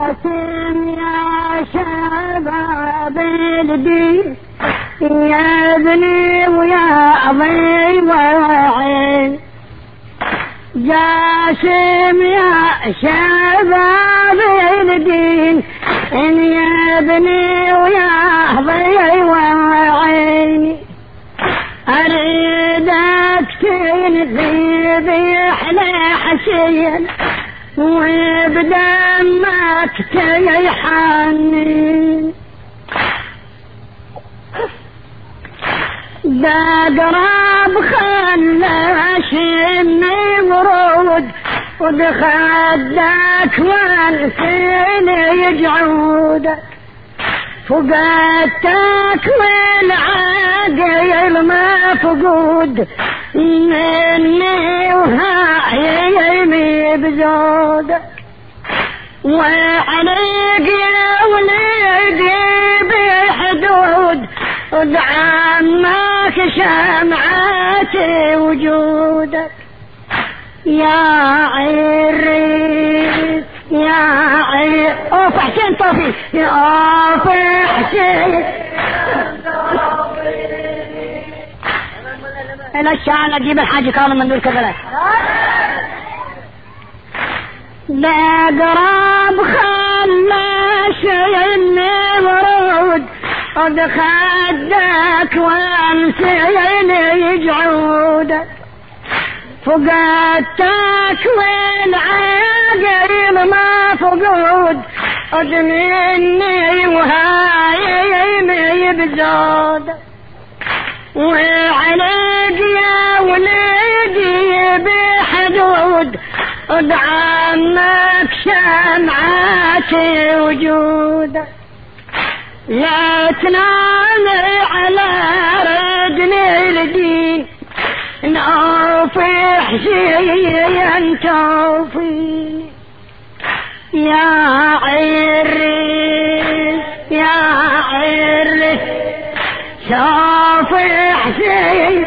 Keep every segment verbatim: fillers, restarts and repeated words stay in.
جاسم يا شباب الدين يا ابني ويا ابي وعين جاسم يا شباب الدين يا ابني ويا ابي وعين اريدك تنفي بحلى حسين وبدمك تيحنين دا قراب خلاش ورود ودخدك والفيل يجعودك فقدتك والعاقل ما فقود مني وهايمي بزودك وعليك يا ولدي بحدود ودعمك شمعتي وجودك يا عريس يا عريس اوف حسين طفي يا اوف حسين الى الشعر اجيب الحاج كامل من دول كذلك لا قراب خلاش يمي ورود قد خدك وامسين يجعودك فقدتك والعاقل ما فقود قد مني وهايمي بزودك وعليك يا ولدي بحدود قد عمك شمعتي وجودك لا تنام على رجلي الدين نوفي حسين توفي يا عريس يا عريس شوفي حسين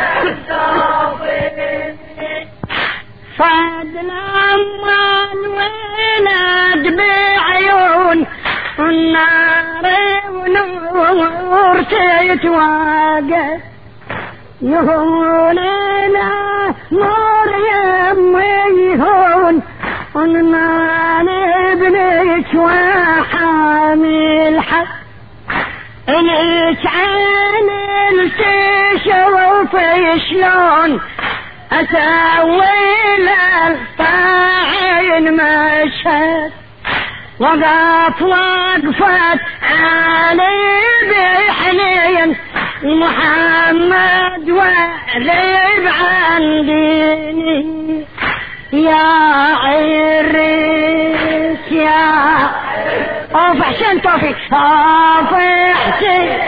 فضل أما الولد بعيون النار ونور تتواقف يهون لا نور يميهون ونمان ابنك وحامل حق الك عين التشوف شلون اسوي للطاعين مشهد وقف وقفت علي بحنين محمد وغيب عن ديني يا عريس يا اوف حسين توفيق اوف حسين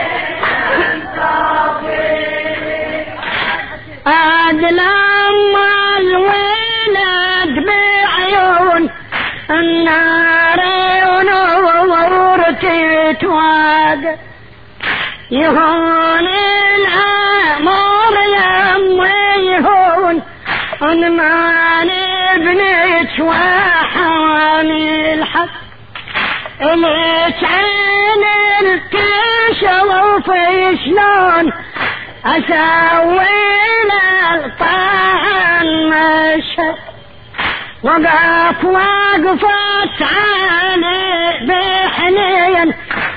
عدل اما الولد بعيون النار ونور تتواقف يهون الامر يمي يهون ونمان ابنك وحامي الحق الك عين التشوف شلون اسوي للطاعن مشهد وقف وقفت علي بحنين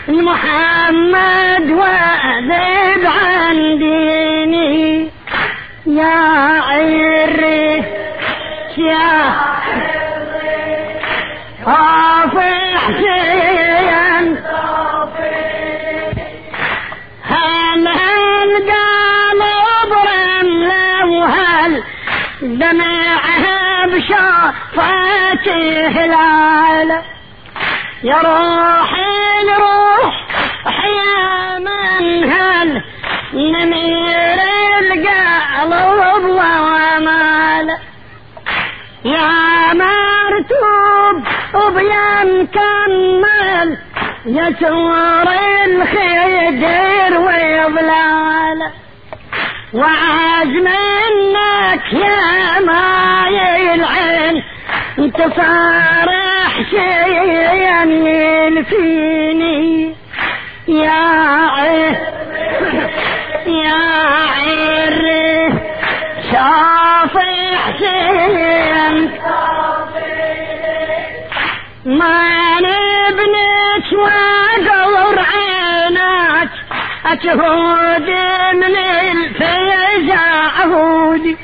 محمد وذب عن ديني يا عريس يا خوف حسين هل هل قلب رمله وهل دمعها بشافته هلاله يا روحي الروح يا من هل نمير القلب ومال يا مرتوب وبيا مكمل يا سور الخير ويضلال وعاز منك يا ماي العين انت صارح شيئا كان يلفيني يا عير يا عير شاف حسين ما نبنت وقور عينات أتهود من الفيزة عهودي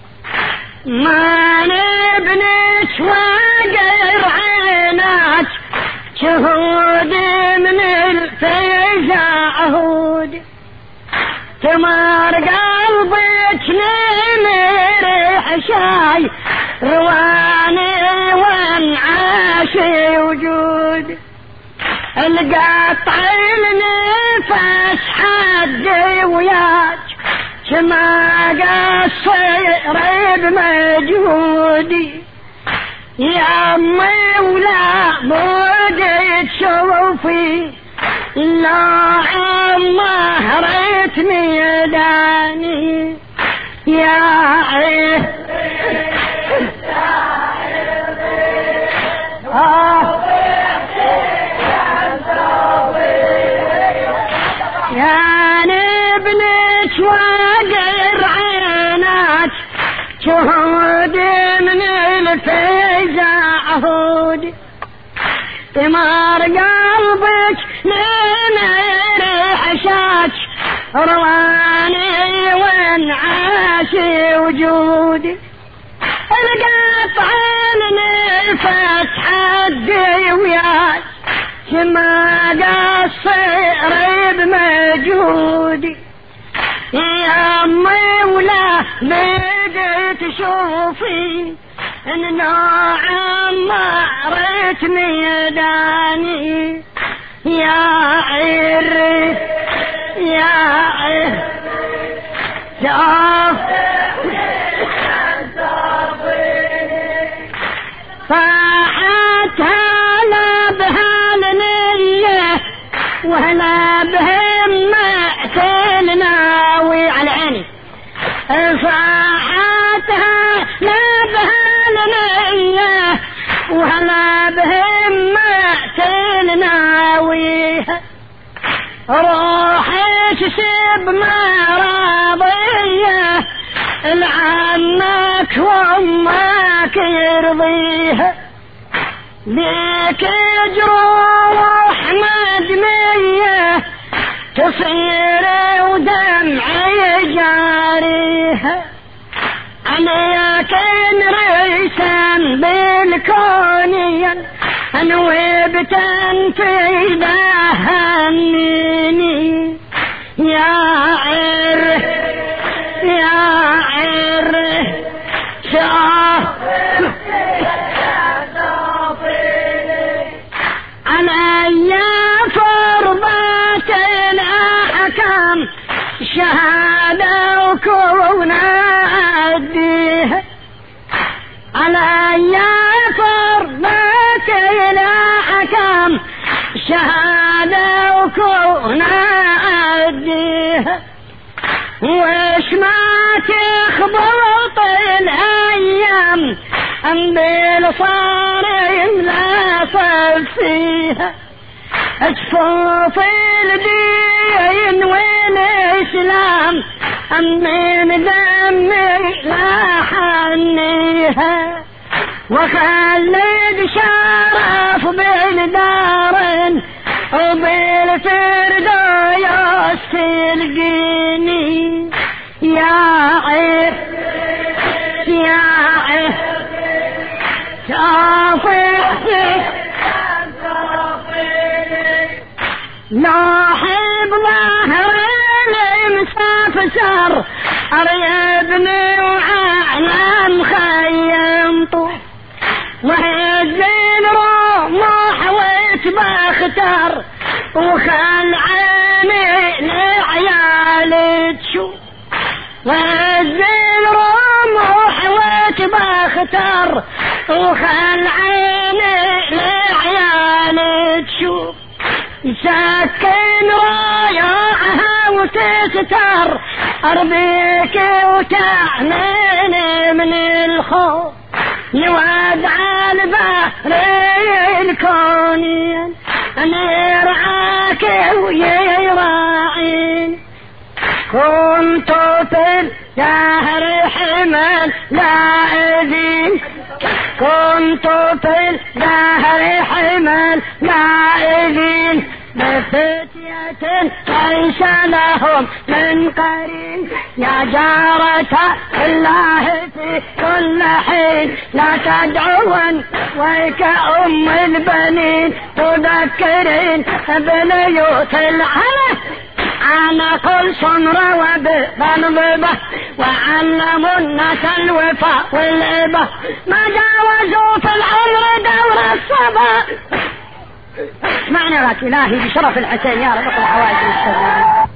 ما نبنت وقور عينات شهود من الفيزة عهودي تمر قلبك نمر حشاي رواني وانعاشي وجودي القطع النفس حد وياك كما قصير بمجهودي يا امي ولا بد تشوفي لا عمه ريت ميداني يا عيه آه يا نبنت وقر عينات شهود من الفيزة عهودي ثمار قلبك نمر حشاك رواني وانعاشي وجودي القطع النفس حدي وياك كما قصير بمجهودي يا امي ولا بديت تشوفي ان نوعا ما ريت ميداني يا عير يا عير شاف فاحتها وهلا بهم تلناوي على عيني صاحتها لا بهالنية وهلا بهم تلناوي روحي تسب مرضية لعنك وامك يرضيها ليك جروح مدمية تصير ودمعي جاريها عليك ريسا بالكونيا انوبت في دهنيني يا عر يا عر شاف علي فرضات الأحكام شهادة وكون أديها علي فرضات الأحكام شهادة وكون أديها وش ما تخبط الأيام أم بالصارم لا صف فيها أجفوف الدين والإسلام أم من دمي لا حنيها وخلد شرف بالدار وبالفردوس تلقيني يا عير يا عير شافي لاحب ظهر المسافسر أريبني وعلم خيمته وهزين روح واتبختر وخل عيني لعيالي تشوف وهزين روح واتبختر وخل عيني لعيالي تشوف سكن رايعها وتستر أرضيك وتعنيني من الخوف يودع البحر الكونين أن يرعاك ويراعين كنت في الدهر حمل لاعبين كنت في الدهر حمل لاعبين بفتية ليس لهم من قرين يا جارة الله في كل حين لا تدعون ويك أم البنين تذكرين بنيوت العرب على كل صمرة وبغنضبة وعلموا الناس الوفاء والإبة ما جاوزوا في العمر دور الصبا. معنى لك إلهي بشرف الحسين يا رب الحوائج والسلام.